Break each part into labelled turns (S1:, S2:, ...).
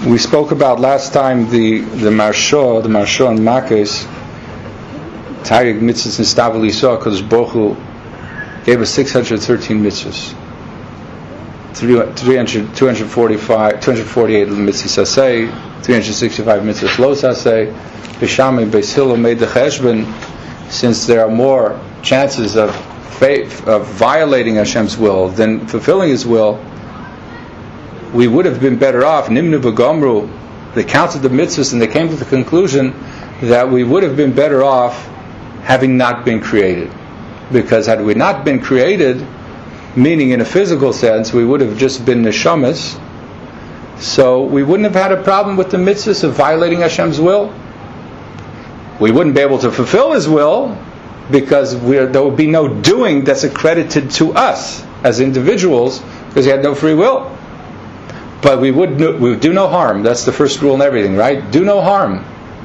S1: We spoke about last time the Marsha and Makos, Taryag mitzvahs and Stavel Yisrael, because Baruch Hu gave us 613 mitzvahs, 248 mitzvahs asay, 365 mitzvahs los asay. Bishami Beis Hillel made the cheshbon, since there are more chances of violating Hashem's will than fulfilling His will, we would have been better off. Nimnu v'gomru, they counted the mitzvahs and they came to the conclusion that we would have been better off having not been created. Because had we not been created, meaning in a physical sense, we would have just been neshamas, so we wouldn't have had a problem with the mitzvahs of violating Hashem's will. We wouldn't be able to fulfill His will, because there would be no doing that's accredited to us as individuals, because He had no free will. But we would do no harm. That's the first rule in everything, right? Do no harm.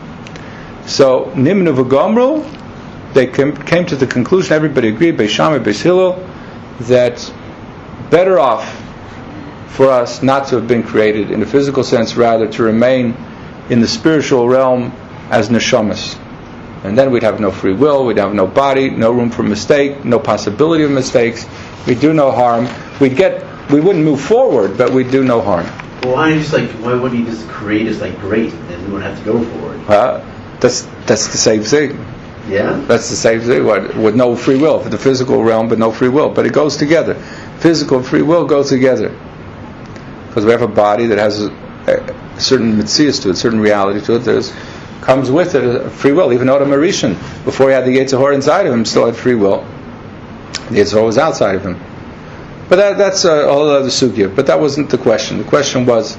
S1: So Nimnu v'gomru, they came to the conclusion, everybody agreed, Beis Shammai, Beis Hillel, that better off for us not to have been created in a physical sense, rather to remain in the spiritual realm as neshamas. And then we'd have no free will, we'd have no body, no room for mistake, no possibility of mistakes, we'd do no harm, we wouldn't move forward, but we'd do no harm.
S2: Well, why wouldn't He just create us great, and then we wouldn't have to go forward?
S1: That's the same thing.
S2: Yeah?
S1: That's the same thing, with no free will, for the physical realm, but no free will. But it goes together. Physical and free will go together. Because we have a body that has a certain mitzias to it, certain reality to it. Comes with it a free will. Even Adam Arishan, before he had the Yetzer Hara inside of him, still had free will. The Yetzer Hara was outside of him. But that's a whole other sugya. But that wasn't the question. The question was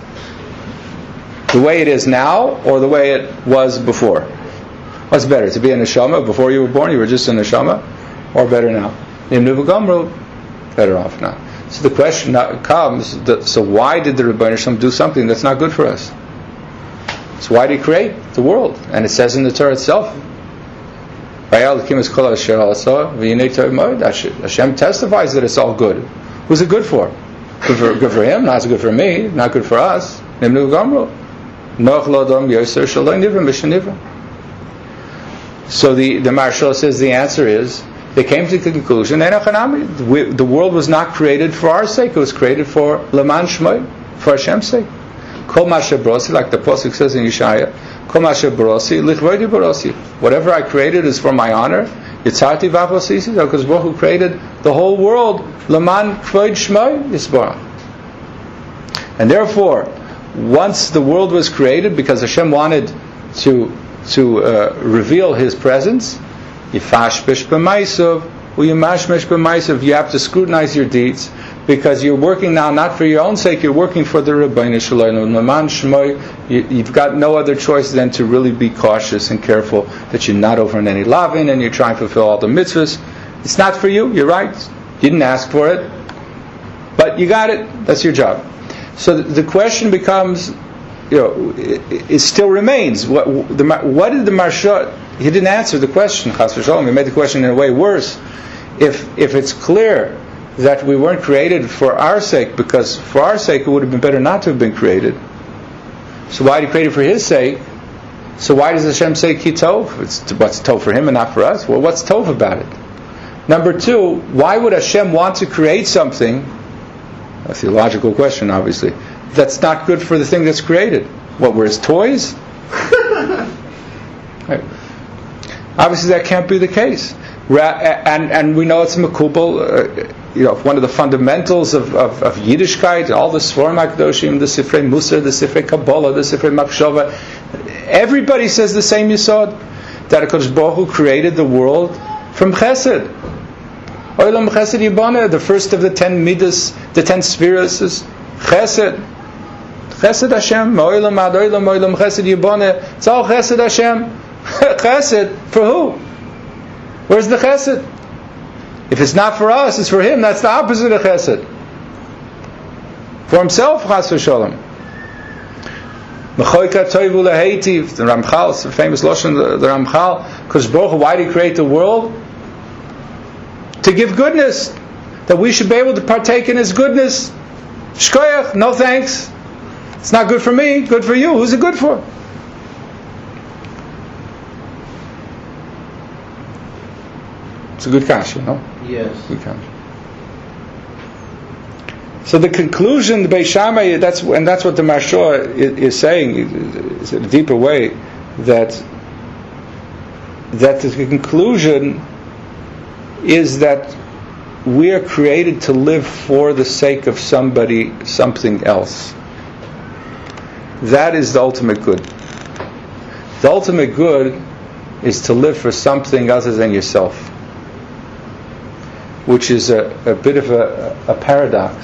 S1: the way it is now, or the way it was before. What's better, to be a neshama? Before you were born, you were just a neshama, or better now? Nimnu v'gomru, better off now. So the question comes: so why did the Rebbeinu Shalom do something that's not good for us? So why did He create the world? And it says in the Torah itself, Hashem testifies that it's all good. Who's it good for? Good for Him, not good for me, not good for us. Nimnu v'gomru. So the Maharsha says the answer is, they came to the conclusion, the world was not created for our sake, it was created for Leman Shmoi, for Hashem's sake. Kol Masha Brosi, like the Pasuk says in Yeshaya, Kol Masha Brosi, Lichvoidi Brosi. Whatever I created is for my honor. Yitzarti Vavosisi, because Baruch Hu created the whole world, Leman Kvoid Shmoi Yisborah. And therefore, once the world was created, because Hashem wanted to reveal His presence, Yifashbish b'maisav, uyimashmesh b'maisav, you have to scrutinize your deeds, because you're working now not for your own sake, you're working for the Rebbeinu Shalom. Leman Shmoi, you've got no other choice than to really be cautious and careful that you're not over in any lavin, and you're trying to fulfill all the mitzvahs. It's not for you, you're right. You didn't ask for it, but you got it, that's your job. So the question becomes, it still remains. What did the Maharsha? He didn't answer the question. Chas v'sholom. He made the question in a way worse. If it's clear that we weren't created for our sake, because for our sake it would have been better not to have been created. So why did He create it for His sake? So why does Hashem say ki tov? What's tov for Him and not for us? Well, what's tov about it? Number two, why would Hashem want to create something? A theological question, obviously. That's not good for the thing that's created. What, we're His toys? Right. Obviously, that can't be the case. And we know it's makubal. One of the fundamentals of Yiddishkeit, all the Sforim HaKadoshim, the Sifrei Musar, the Sifrei Kabbalah, the Sifrei Machshava, everybody says the same yisod, that HaKadosh Baruch Hu created the world from Chesed. Olam Chesed Yibana, the first of the 10 midas, the 10 spheres is Chesed. Chesed Hashem, Olam Ad Olam, Olam Chesed Yibana, it's all Chesed Hashem. Chesed, for who? Where's the Chesed? If it's not for us, it's for Him. That's the opposite of Chesed. For Himself, Chas v'sholom. Mechoika toivu leheitiv, the Ramchal, it's a famous Lashon, the Ramchal, because Baruch Hu, why did He create the world? To give goodness, that we should be able to partake in His goodness. Shkoyach, no thanks. It's not good for me, good for you. Who's it good for? It's a good kasha, no?
S2: Yes.
S1: Good kasha. So the conclusion, the Beis Shammai, that's what the Marshor is saying, is in a deeper way, that the conclusion is that we are created to live for the sake of something else. That is the ultimate good. The ultimate good is to live for something other than yourself, which is a bit of a paradox.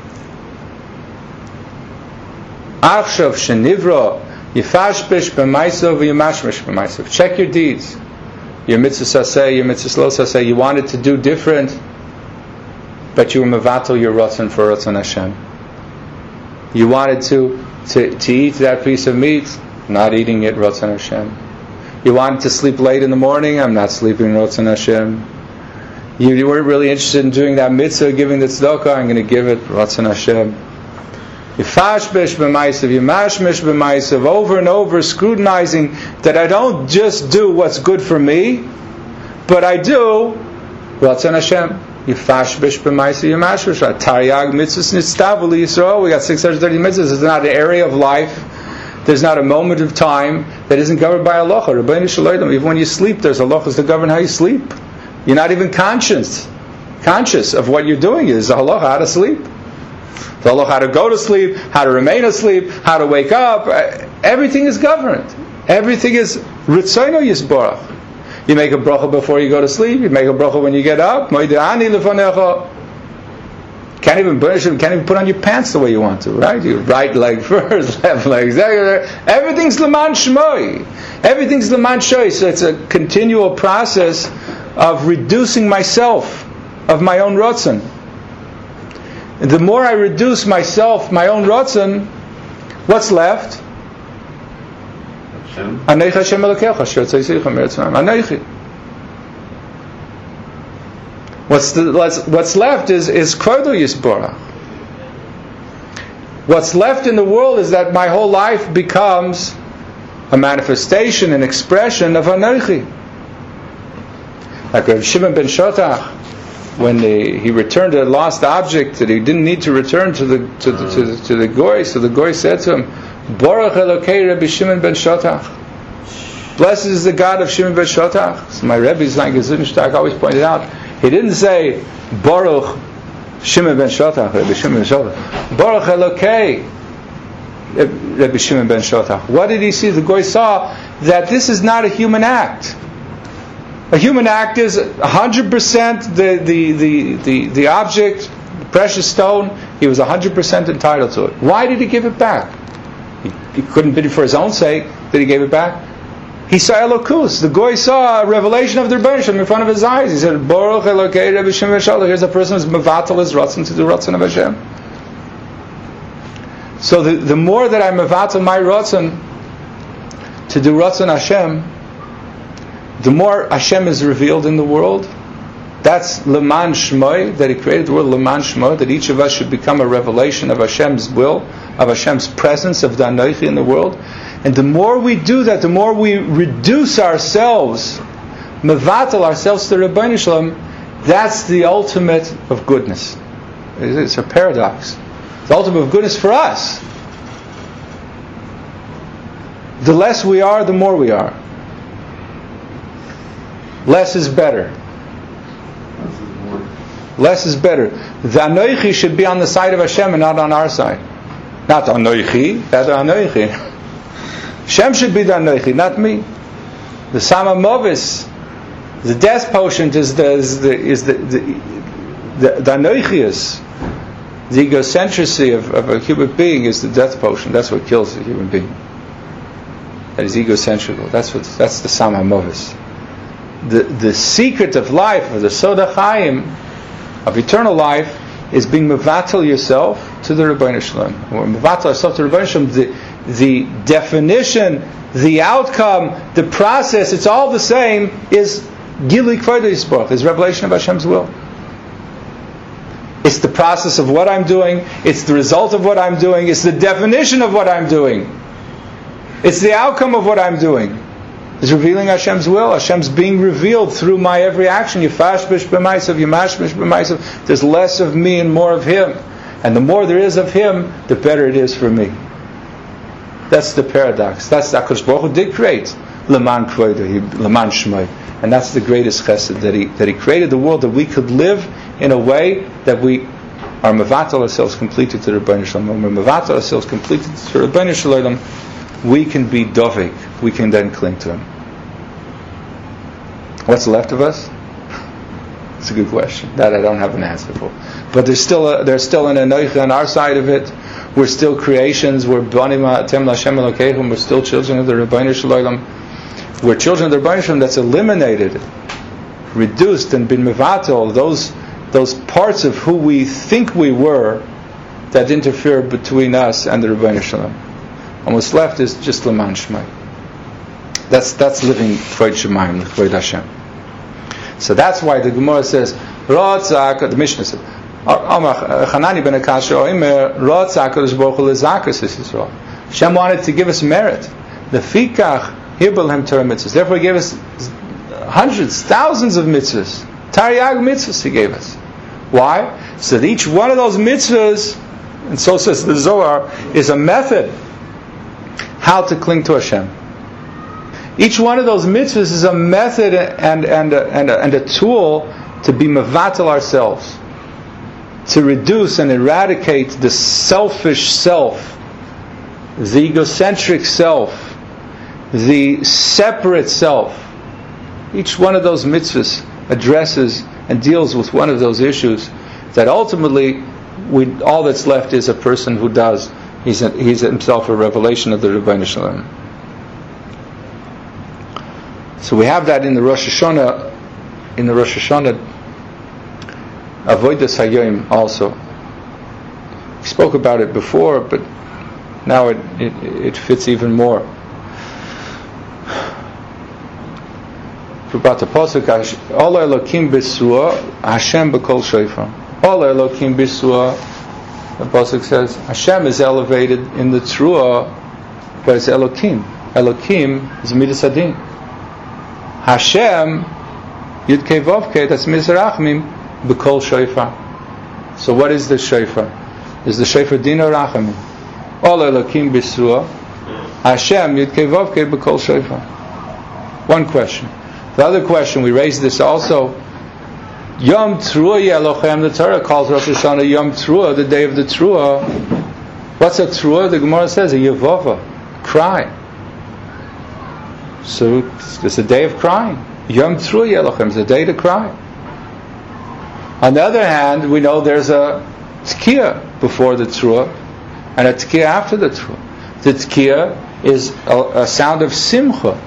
S1: Achshav shenivra yifashbish b'maisav v'yimashmish b'maisav. Check your deeds. Your mitzvah saseh, your mitzvah lo saseh. You wanted to do different, but you were mevatel your ratzon for ratzon Hashem. You wanted to eat that piece of meat, not eating it ratzon Hashem. You wanted to sleep late in the morning, I'm not sleeping ratzon Hashem. You weren't really interested in doing that mitzvah, giving the tzedakah, I'm going to give it ratzon Hashem. Yifashbish b'maisav, yimashmish b'maisav, over and over scrutinizing that I don't just do what's good for me, but I do ratzon Hashem. Yifashbish b'maisav, yimashmish. Taryag mitzvahs nitztavu Yisrael. We got 630 mitzvahs. There's not an area of life, there's not a moment of time that isn't governed by halacha. Rabbeinu Shalom. Even when you sleep, there's halachas that govern how you sleep. You're not even conscious of what you're doing. There's a halacha how to sleep. The halacha how to go to sleep, how to remain asleep, how to wake up. Everything is governed. Everything is ritzono yisborach. You make a bracha before you go to sleep. You make a bracha when you get up. Moidani lefanecha. Can't even put on your pants the way you want to, right? You right leg first, left leg second. Everything's leman shmoi. Everything's leman shmoi. So it's a continual process of reducing myself, of my own rotzen. And the more I reduce myself, my own rotzen, what's left? Aneich Hashem Elokecha, Shetzaysicha Meretzmaim. Aneich. What's left is Kvodo Yisborach. What's left in the world is that my whole life becomes a manifestation, an expression of Aneich. Like Rav Shimon ben Shotach, when he returned a lost object that he didn't need to return to the goy, so the goy said to him, Baruch Elokei Rabbi Shimon ben Shotach. Blessed is the God of Shimon ben Shotach. So my Rebbe Zlang Gezunshtag always pointed out, he didn't say Baruch Shimon ben Shotach, Rabbi Shimon ben Shotach. Baruch Elokei Rabbi Shimon ben Shotach. What did he see? The goy saw that this is not a human act. A human act is 100% the object, the precious stone. He was 100% entitled to it. Why did he give it back? He couldn't bid it for his own sake that he gave it back. He saw Elokus. The goy saw a revelation of the Rebbeinu Shalom in front of his eyes. He said, Baruch Elokei Rebbe Shimon Shalom. Here's a person who's mevatel his ratzon to do ratzon of Hashem. So the more that I mevatel my ratzon to do ratzon Hashem, the more Hashem is revealed in the world. That's Leman Shmoi, that He created the world Leman Shmoi, that each of us should become a revelation of Hashem's will, of Hashem's presence, of the Anoichi in the world. And the more we do that, the more we reduce ourselves, mevatel ourselves to Rebbeinu Shalom, that's the ultimate of goodness. It's a paradox. The ultimate of goodness for us. The less we are, the more we are. Less is better. Less is better. The Anoichi should be on the side of Hashem and not on our side. Not Anoichi, that's Anoichi. Hashem should be the Anoichi, not me. The Sama Movis, the death potion is the Anoichius. The egocentricity of a human being is the death potion. That's what kills a human being. That is egocentrical. That's the Sama Movis. The secret of life, of the Soda Chaim, of eternal life, is being mevatel yourself to the Rebbeinu Shalom. Or mevatel yourself to the Rebbeinu Shalom. The definition, the outcome, the process, it's all the same, is Gilui Kvodo Yisborach, is revelation of Hashem's will. It's the process of what I'm doing. It's the result of what I'm doing. It's the definition of what I'm doing. It's the outcome of what I'm doing. It's revealing Hashem's will. Hashem's being revealed through my every action. Yifashbish b'maisav, yimashbish b'maisav. There's less of me and more of Him. And the more there is of Him, the better it is for me. That's the paradox. That's HaKadosh Baruch Hu did create Leman Kvodo, Leman Shmoi. And that's the greatest chesed, that He created the world that we could live in a way that we are mevatel ourselves completely to the Rebbeinu Shalom. When we're mevatel ourselves completely to the Rebbeinu Shalom, we can be dovek. We can then cling to Him. What's left of us? It's a good question. That I don't have an answer for. But there's still an anoich on our side of it. We're still creations. We're banim atem l'Hashem Elokeichem. We're still children of the Rebbeinu Shalom. We're children of the Rebbeinu Shalom that's eliminated, reduced, and been mevatel those parts of who we think we were that interfere between us and the Rebbeinu Shalom. And what's left is just Leman Shmai. That's living Kvod Shemayim, Kvod Hashem. So that's why the Gemara says, the Mishnah says, Chanani ben Akasha Oimer, Hashem wanted to give us merit. The Fikach Hibel Hem Torah mitzvahs. Therefore He gave us hundreds, thousands of mitzvahs. Taryag mitzvahs He gave us. Why? So that each one of those mitzvahs, and so says the Zohar, is a method how to cling to Hashem. Each one of those mitzvahs is a method and a tool to be mevatel ourselves, to reduce and eradicate the selfish self, the egocentric self, the separate self. Each one of those mitzvahs addresses and deals with one of those issues that ultimately all that's left is a person who does. He's himself a revelation of the Rebbeinu Shalom. So we have that in the Rosh Hashanah, Avodas Hayoim also. We spoke about it before, but now it fits even more. About the pasuk, Ola Elokim B'Sua, Hashem B'Kol Shofar. Ola Elokim B'Sua, the pasuk says, Hashem is elevated in the Truah, but it's Elokim. Elokim is Midas Adin. Hashem, Yud Kei Vav Kei, that's Midas Rachmim, B'Kol Shofar. So what is the Shofar? Is the Shofar Din or Rachamim? Ola Elokim B'Sua, Hashem, Yud Kei Vav Kei, B'Kol Shofar. One question. The other question, we raised this also. Yom Teruah Yelochem, the Torah calls Rosh Hashanah Yom Teruah, the day of the Teruah. What's a Teruah? The Gemara says a Yevova, cry. So it's a day of crying. Yom Teruah Yelochem is a day to cry. On the other hand, we know there's a Tkiyah before the Teruah and a Tkiyah after the Teruah. The Tkiyah is a sound of Simcha.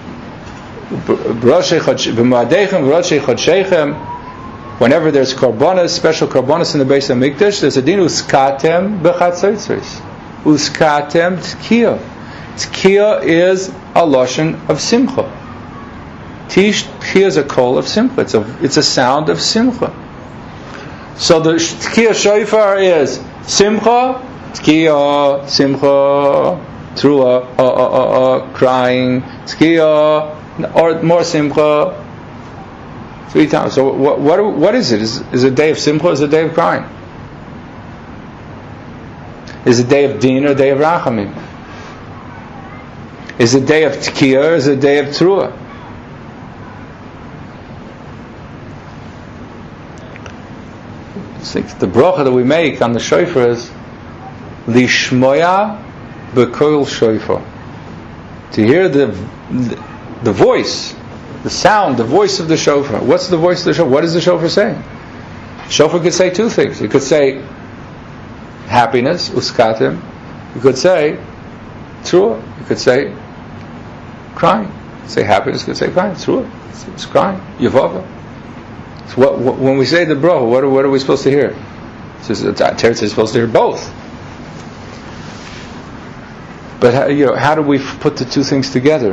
S1: Whenever there's karbonas, special karbonas in the base of Mikdash, there's a din uskatem b'chatzotzos. Uskatem tkiyah. Tkiyah is a lashon of simcha. Tkiyah is a call of simcha. It's a sound of simcha. So the tkiyah shofar is simcha, tkiyah, simcha, truah, crying, tkiyah, or more simcha, 3 times. So what is it? Is it a day of simcha or is it a day of crying? Is it a day of din or a day of rachamim? Is it a day of tkiyah or is it a day of truah? The bracha that we make on the shofar is lishmoya b'kol shofar, to hear the voice, the sound, the voice of the shofar. What's the voice of the shofar? What is the shofar saying? Shofar could say 2 things. It could say happiness, uskatim. You could say truah. You could say crying. You could say happiness. You could say crying. Truah. It's crying. Yevava. So when we say the bracha, what are we supposed to hear? Teretz is supposed to hear both. But how do we put the 2 things together?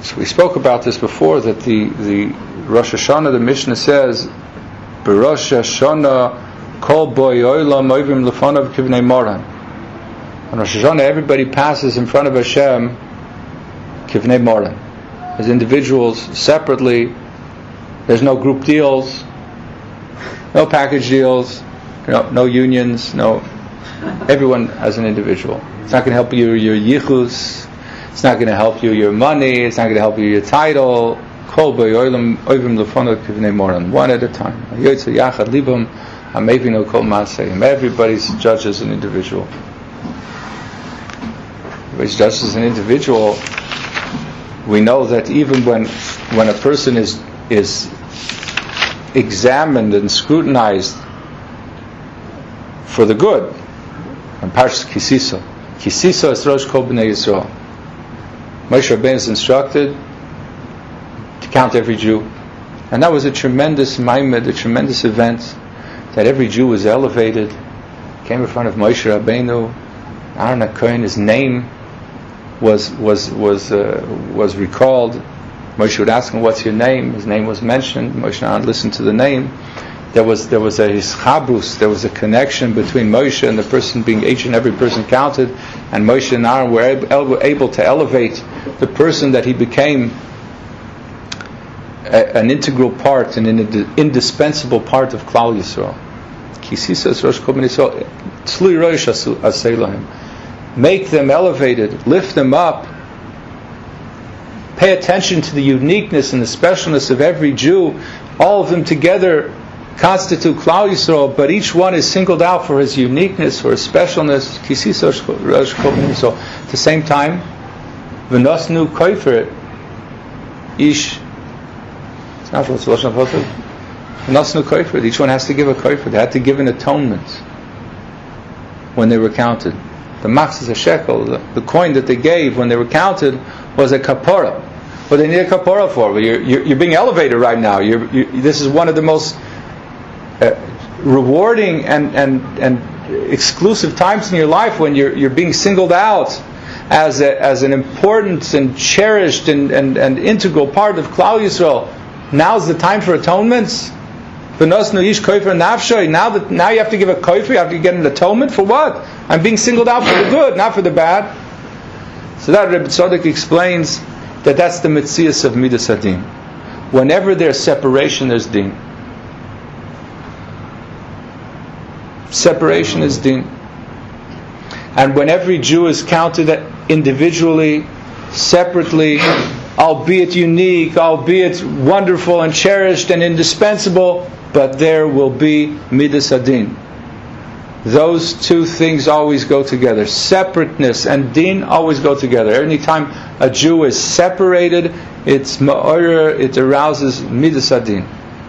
S1: So we spoke about this before, that the Rosh Hashanah, the Mishnah says, B'Rosh Hashanah kol boi olam oivim lefonav kivnei moran. On Rosh Hashanah, everybody passes in front of Hashem kivnei moran. As individuals, separately. There's no group deals, no package deals, no unions, everyone as an individual. It's not going to help you your yichus. It's not going to help you your money. It's not going to help you your title. Kol b'olam oivim lefonav kivnei moran. One at a time. Yotzei yachad libam hamevinu kol maaseim. Everybody's judged as an individual. Everybody's judged as an individual. We know that even when a person is examined and scrutinized for the good, and Parshas Kisisa is Rosh Kol B'nai Yisrael. Moshe Rabbeinu is instructed to count every Jew, and that was a tremendous maimed, a tremendous event, that every Jew was elevated, came in front of Moshe Rabbeinu, Aaron HaKohen, his name was recalled. Moshe would ask him, "What's your name?" His name was mentioned. Moshe Aaron listened to the name. There was a hischabrus, there was a connection between Moshe and the person, being each and every person counted, and Moshe and Aaron were able to elevate the person, that he became an integral part and an indispensable part of Klal Yisrael. Kisisas Rosh Kol B'nai Yisrael, Tzlui Rosh Asei Lahem. Make them elevated, lift them up. Pay attention to the uniqueness and the specialness of every Jew. All of them together constitute Klal Yisrael, but each one is singled out for his uniqueness, for his specialness. Kisisa Rosh Kol B'nai Yisrael. At the same time, v'nosnu kofer ish. It's not what's Lashon Hafotah. V'nosnu kofer. Each one has to give a kofer. They had to give an atonement when they were counted. The max is a shekel. The coin that they gave when they were counted was a kapora. What they need a kapora for? Well, you're being elevated right now. This is one of the most rewarding and exclusive times in your life, when you're being singled out as an important and cherished and integral part of Klal Yisrael. Now's the time for atonements. Now you have to give a kofer. You have to get an atonement for what? I'm being singled out for the good, not for the bad. So that Rebbe Tzadok explains that that's the metzias of Midas Hadin. Whenever there's separation, there's din. Separation is din. And when every Jew is counted individually, separately, albeit unique, albeit wonderful and cherished and indispensable, but there will be Midas Hadin. Those two things always go together. Separateness and din always go together. Anytime a Jew is separated, it's ma'orer, it arouses Midas Hadin.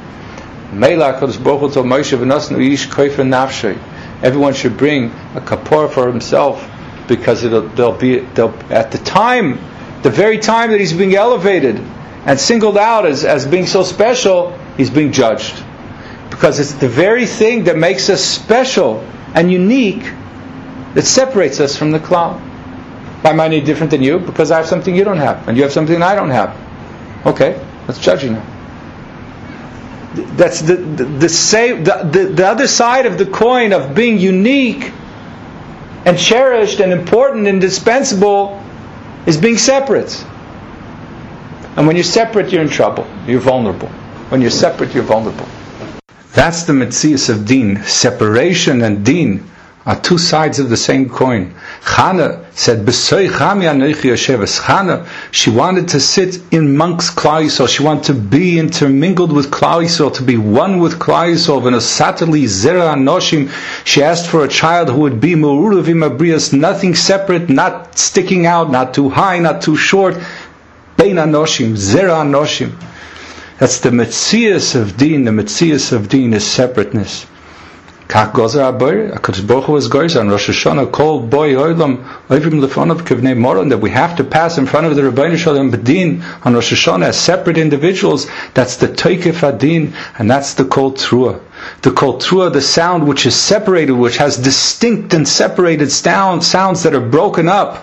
S1: Everyone should bring a kapor for himself, because they'll be at the time, the very time that he's being elevated and singled out as being so special, he's being judged. Because it's the very thing that makes us special and unique that separates us from the Klal. Why am I any different than you? Because I have something you don't have, and you have something I don't have. Okay, let's judge you now. That's the other side of the coin of being unique and cherished and important and indispensable, is being separate. And when you're separate, you're in trouble. You're vulnerable. When you're separate, you're vulnerable. That's the metzias of din. Separation and din are two sides of the same coin. Chana said, "B'soy chami anochi yosheves." Chana, she wanted to sit in amongst Klal Yisrael. She wanted to be intermingled with Klal Yisrael, to be one with Klal Yisrael. V'nosatali zera anoshim. She asked for a child who would be me'uruv im abrias, nothing separate, not sticking out, not too high, not too short. Bein anoshim, zera anoshim. That's the metzias of din. The metzias of din is separateness. Kach gozer aboyer, HaKadosh Baruch Hu is gozer on Rosh Hashanah, kol boy oilam oivim lefonav kivnei moron, that we have to pass in front of the Rebbeinu Shalom b'din on Rosh Hashanah as separate individuals. That's the toikef hadin, and that's the kol trua. The kol trua, the sound which is separated, which has distinct and separated sounds that are broken up.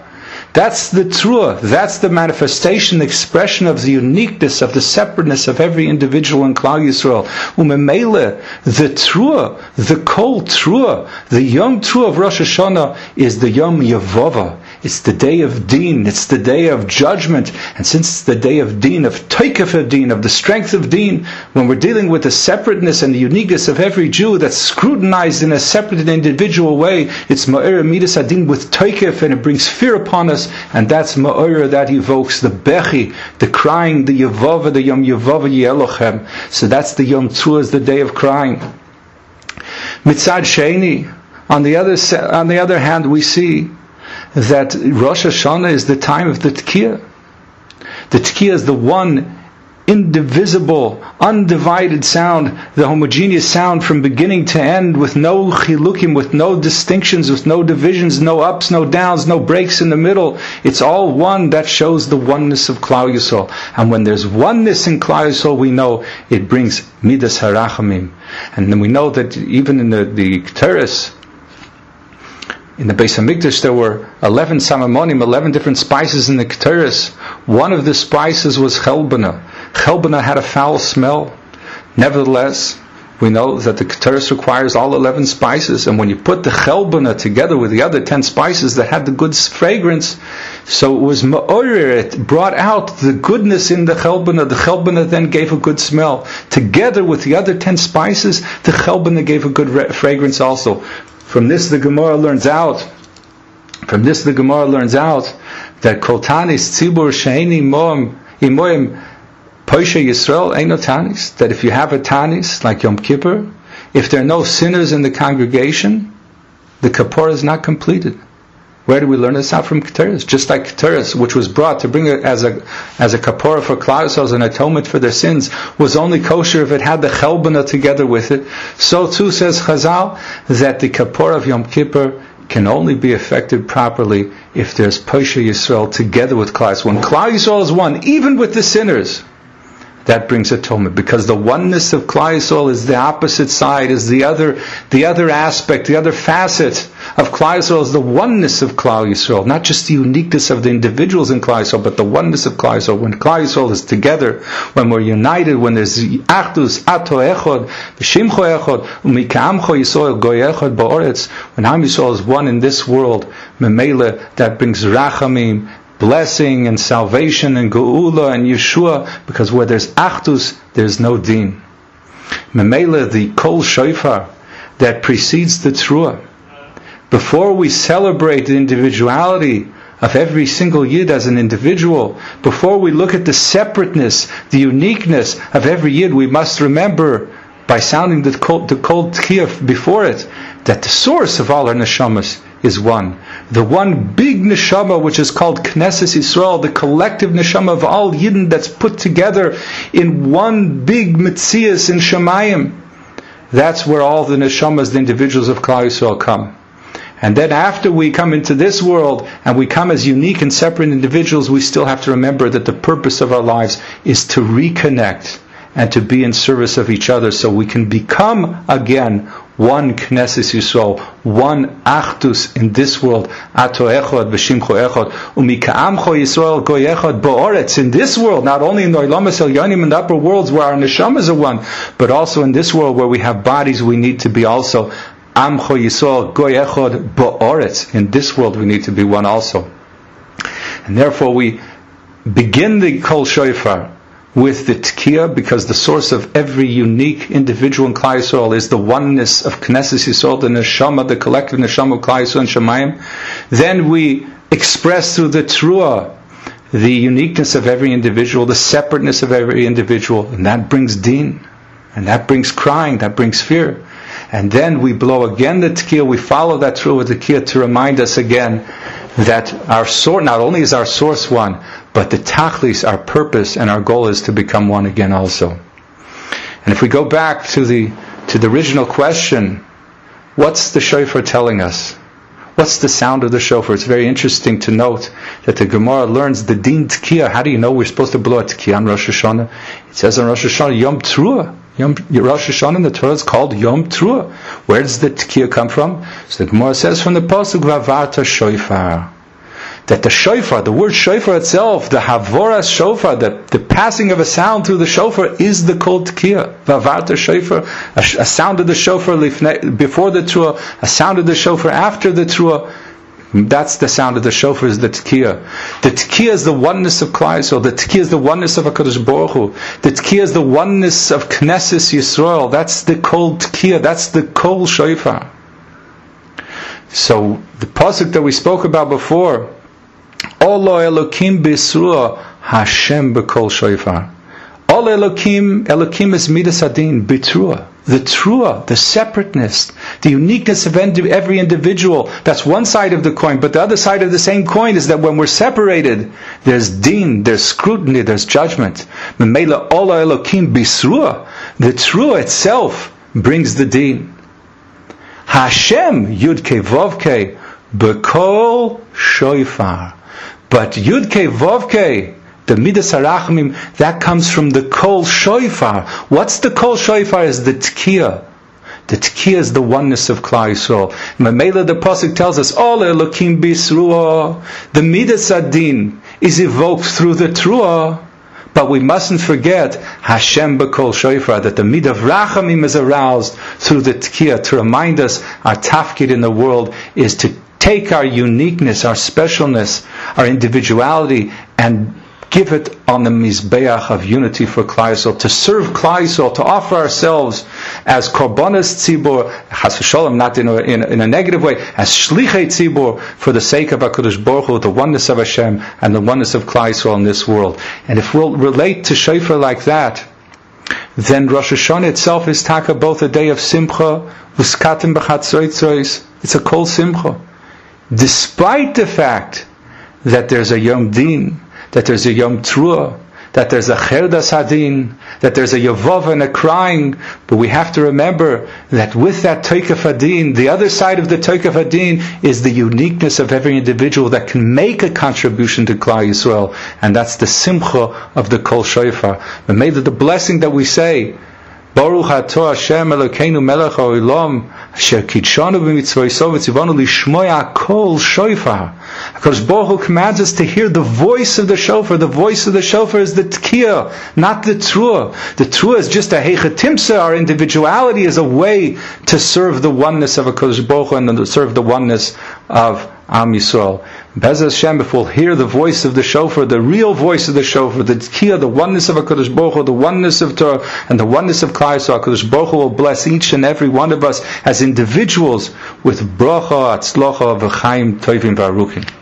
S1: That's the truah. That's the manifestation, the expression of the uniqueness, of the separateness of every individual in Klal Yisrael. Umemele, the truah, the kol truah, the Yom Truah of Rosh Hashanah is the Yom Yevova. It's the day of Din. It's the day of judgment. And since it's the day of Din, of Toikef of Din, of the strength of Din, when we're dealing with the separateness and the uniqueness of every Jew that's scrutinized in a separate and individual way, it's Ma'ira Midas Adin with Toikef, and it brings fear upon us, and that's Ma'ira that evokes the Bechi, the crying, the Yevova, the Yom Yevova Yelochem. So that's the Yom Truah, is the day of crying. Mitzad Sheni, on the other hand, we see that Rosh Hashanah is the time of the Tkiyah. The Tkiyah is the one indivisible, undivided sound, the homogeneous sound from beginning to end, with no chilukim, with no distinctions, with no divisions, no ups, no downs, no breaks in the middle. It's all one. That shows the oneness of Klal Yisrael. And when there's oneness in Klal Yisrael, we know it brings Midas Harachamim. And then we know that even in the Ketores, in the Beis HaMikdash, there were 11 samamonim, 11 different spices in the Ketores. One of the spices was chelbana. Chelbana had a foul smell. Nevertheless, we know that the Ketores requires all 11 spices, and when you put the chelbana together with the other 10 spices that had the good fragrance, so it was ma'orer, it brought out the goodness in the chelbana. The chelbana then gave a good smell. Together with the other 10 spices, the chelbana gave a good fragrance also. From this, the Gemara learns out that Kol Tanis Tzibur She'eni Imoim Poshe Yisrael Eino Tanis, that if you have a Tanis like Yom Kippur, if there are no sinners in the congregation, the Kippur is not completed. Where do we learn this out? From Ketores? Just like Ketores, which was brought to bring it as a kapora for Klal Yisrael, as an atonement for their sins, was only kosher if it had the chelbana together with it. So too says Chazal that the kapora of Yom Kippur can only be effected properly if there's Poshe Yisrael together with Klal Yisrael. When Klal Yisrael is one, even with the sinners, that brings atonement, because the oneness of Klal Yisrael is the opposite side, is the other aspect, the other facet of Klal Yisrael is the oneness of Klal Yisrael, not just the uniqueness of the individuals in Klal Yisrael, but the oneness of Klal Yisrael. When Klal Yisrael is together, when we're united, when there's Achdus, Ato Echod, V'Shimcho Echod, Umika'amcho Yisrael, Goy Echod Ba'oretz, when Am Yisrael is one in this world, Memele, that brings Rachamim, blessing and salvation and Geula and Yeshua, because where there's Achdus, there's no Din. Memele, the Kol Shofar that precedes the Truah. Before we celebrate the individuality of every single Yid as an individual, before we look at the separateness, the uniqueness of every Yid, we must remember, by sounding the Kol Tkiyah before it, that the source of all our neshamas is one. The one big neshama, which is called Knesset Yisrael, the collective neshama of all Yidden that's put together in one big Metzias in Shemayim. That's where all the neshamas, the individuals of Klal Yisrael, come. And then after we come into this world and we come as unique and separate individuals, we still have to remember that the purpose of our lives is to reconnect and to be in service of each other, so we can become again one Knesset Yisrael, one Achdus in this world. Ato Echad V'Shimcho Echad Umika'amcho Yisrael Goy Echad Ba'oretz. In this world, not only in the Olam Elyonim, in the upper worlds where our neshamas are one, but also in this world where we have bodies, we need to be also Amcho Yisrael Goy Echad Ba'oretz. In this world, we need to be one also. And therefore, we begin the Kol Shofar with the Tkiyah, because the source of every unique individual in Klal Yisrael is the oneness of Knesset Yisrael, the neshama, the collective neshama of Klal Yisrael and Shemayim. Then we express through the Truah the uniqueness of every individual, the separateness of every individual, and that brings Din, and that brings crying, that brings fear. And then we blow again the Tkiyah, we follow that Truah with the Tkiyah to remind us again that our source, not only is our source one, but the tachlis, our purpose and our goal is to become one again also. And if we go back to the original question, what's the shofar telling us? What's the sound of the shofar? It's very interesting to note that the Gemara learns the din tkiyah. How do you know we're supposed to blow a tkiyah on Rosh Hashanah? It says on Rosh Hashanah, Yom Truah. Rosh Hashanah in the Torah is called Yom Truah. Where does the tkiyah come from? So the Gemara says from the pasuk Vavarta Shofar. that the shofar, the word shofar itself, the havoras shofar, the passing of a sound through the shofar is the kol tkiyah. Vavarta shofar, a sound of the shofar before the truah, a sound of the shofar after the truah. That's the sound of the shofar, is the tkiyah. The tkiyah is the oneness of Klal Yisrael. The tkiyah is the oneness of HaKadosh Baruch Hu. The tkiyah is the oneness of Knesset Yisrael. That's the kol tkiyah. That's the kol shofar. So the pasuk that we spoke about before, Olo Elokim b'Yisruah, Hashem b'kol shofar. Olo Elokim is midas adin b'truah. The truah, the separateness, the uniqueness of every individual. That's one side of the coin. But the other side of the same coin is that when we're separated, there's din, there's scrutiny, there's judgment. Memela Olo Elokim b'Yisruah. The truah itself brings the din. Hashem Yud-Kei Vav-Kei b'kol shofar. But Yud-Kei Vav-Kei, the Midas HaRachamim, that comes from the kol shofar. What's the kol shofar? Is the tkiyah. The tkiyah is the oneness of Klal Yisrael. Mamela, the pasuk tells us, Ol Elokim b'Yisruah. The Midas Adin is evoked through the truah. But we mustn't forget Hashem b'kol shofar, that the midah of Rachamim is aroused through the tkiyah to remind us our tafkid in the world is to take our uniqueness, our specialness, our individuality, and give it on the mizbeach of unity for Klal Yisrael, to serve Klal Yisrael, to offer ourselves as korbanos tzibur, chas v'sholom, not in a negative way, as shlichei tzibur, for the sake of HaKadosh Baruch Hu, the oneness of Hashem and the oneness of Klal Yisrael in this world. And if we'll relate to shofar like that, then Rosh Hashanah itself is taka both a day of simcha, v'skatim b'chatzoitzos. It's a kol simcha. Despite the fact that there's a Yom Din, that there's a Yom Truah, that there's a Cherdas Hadin, that there's a Yavov and a crying, but we have to remember that with that Toikaf Hadin, the other side of the Toikaf Hadin is the uniqueness of every individual that can make a contribution to Klal Yisrael, and that's the Simcha of the Kol Shofar. But may the blessing that we say, Baruch Atah Hashem Elokeinu Melech HaOlam Asher Kidshanu b'mitzvoso v'tzivanu lishmoya kol shofar. HaKadosh Baruch Hu commands us to hear the voice of the shofar. The voice of the shofar is the tkiyah, not the truah. The truah is just a heichatimsa. Our individuality is a way to serve the oneness of HaKadosh Baruch Hu and to serve the oneness of Am Yisrael. Bez Hashem, if we'll hear the voice of the shofar, the real voice of the shofar, the tkiyah, the oneness of HaKadosh Baruch Hu, the oneness of Torah, and the oneness of Klal Yisrael, HaKadosh Baruch Hu will bless each and every one of us as individuals with bracha, atzlocha, v'chaim, tovim, v'aruchim.